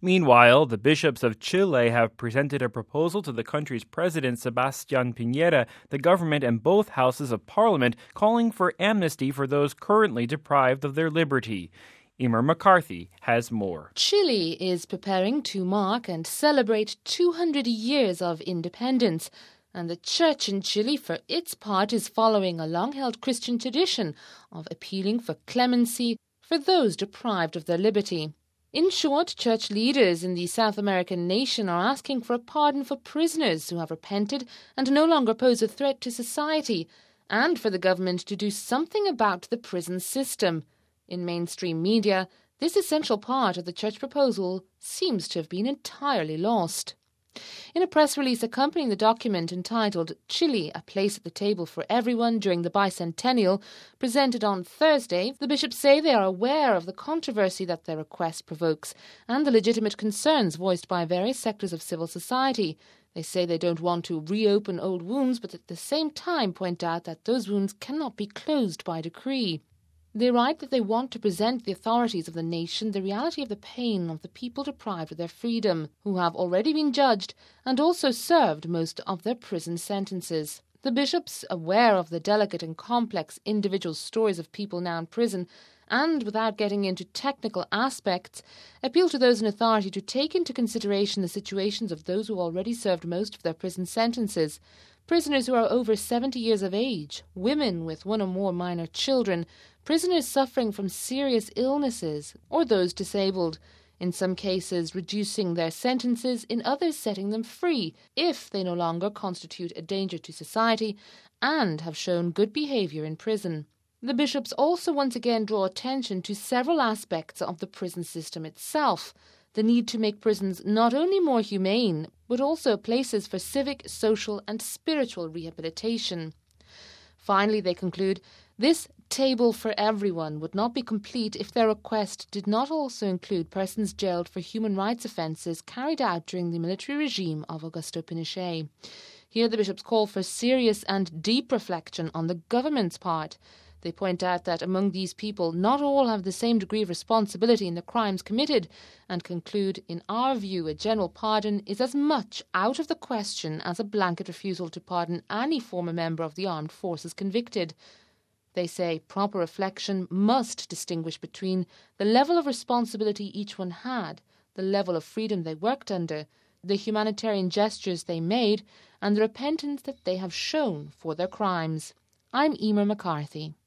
Meanwhile, the bishops of Chile have presented a proposal to the country's president, Sebastián Piñera, the government, and both houses of parliament, calling for amnesty for those currently deprived of their liberty. Emer McCarthy has more. Chile is preparing to mark and celebrate 200 years of independence, and the church in Chile, for its part, is following a long-held Christian tradition of appealing for clemency for those deprived of their liberty. In short, church leaders in the South American nation are asking for a pardon for prisoners who have repented and no longer pose a threat to society, and for the government to do something about the prison system. In mainstream media, this essential part of the church proposal seems to have been entirely lost. In a press release accompanying the document entitled Chile, a Place at the Table for Everyone during the Bicentennial, presented on Thursday, the bishops say they are aware of the controversy that their request provokes and the legitimate concerns voiced by various sectors of civil society. They say they don't want to reopen old wounds, but at the same time point out that those wounds cannot be closed by decree. They write that they want to present the authorities of the nation the reality of the pain of the people deprived of their freedom, who have already been judged and also served most of their prison sentences. The bishops, aware of the delicate and complex individual stories of people now in prison, and without getting into technical aspects, appeal to those in authority to take into consideration the situations of those who already served most of their prison sentences. Prisoners who are over 70 years of age, women with one or more minor children, prisoners suffering from serious illnesses, or those disabled, in some cases reducing their sentences, in others setting them free, if they no longer constitute a danger to society and have shown good behaviour in prison. The bishops also once again draw attention to several aspects of the prison system itself, the need to make prisons not only more humane, but also places for civic, social and spiritual rehabilitation. Finally, they conclude, this table for everyone would not be complete if their request did not also include persons jailed for human rights offences carried out during the military regime of Augusto Pinochet. Here the bishops call for serious and deep reflection on the government's part. They point out that among these people not all have the same degree of responsibility in the crimes committed, and conclude, in our view, a general pardon is as much out of the question as a blanket refusal to pardon any former member of the armed forces convicted. They say proper reflection must distinguish between the level of responsibility each one had, the level of freedom they worked under, the humanitarian gestures they made, and the repentance that they have shown for their crimes. I'm Emer McCarthy.